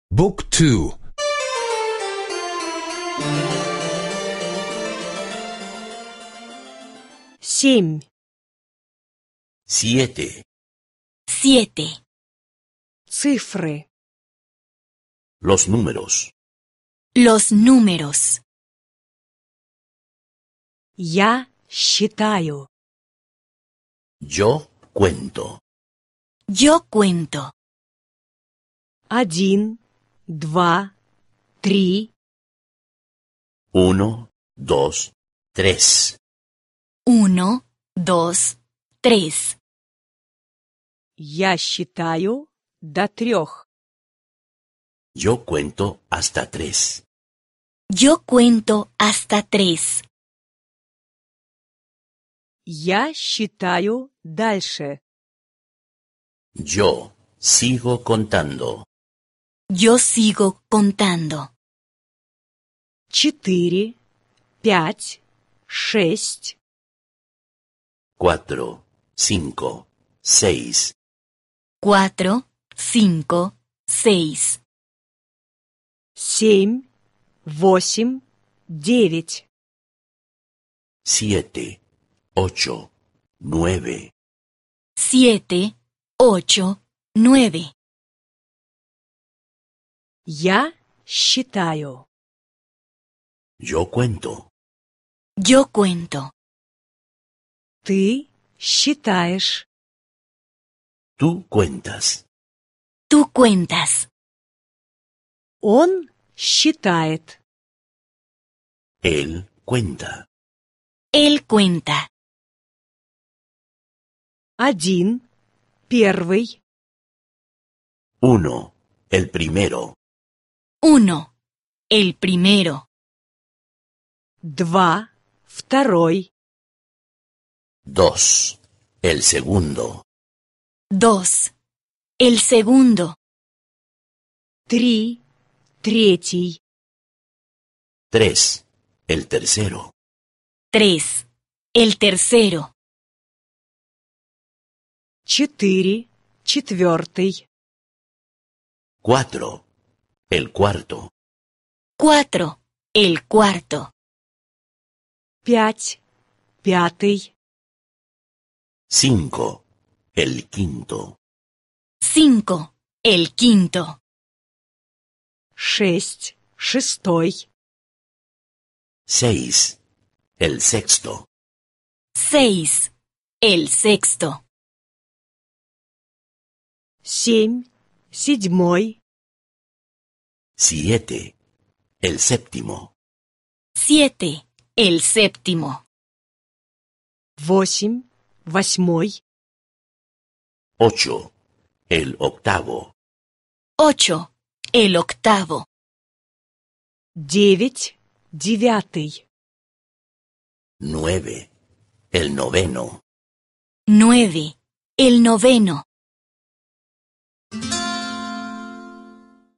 บุ๊กทู семь, siete, siete, цифры, los números. los números. я считаю, Yo cuento. Yo cuento. один, два, три, 1, 2, 3. 1, 2, 3. я считаю до 3, Yo cuento hasta 3. Yo cuento hasta 3. я считаю дальше, Yo sigo contando. Yo sigo contando. 4, 5, 6, 4, 5, 6, 4, 5, 6. 7, 8, 9, 7, 8, 9. 7, 8, 9. я считаю, Yo cuento. Yo cuento. ты считаешь, Tú cuentas. Tú cuentas. он считает, Él cuenta. Él cuenta. 1, первый, 1, el primero. 1, el primero. 2, второй, 2, el segundo. 2, el segundo. 3, третий, 3, el tercero. 3, el tercero. 4, четвертый, 4, el cuarto. 4, el cuarto. 5, пятый, 5, el quinto. 5, el quinto. 6, шестой, 6, el sexto. 6, el sexto. 7, седьмой, 7, el séptimo. 7, el séptimo. 8, восьмой, 8, el octavo. 8, el octavo. 9, девятый, 9, el noveno. 9, el noveno.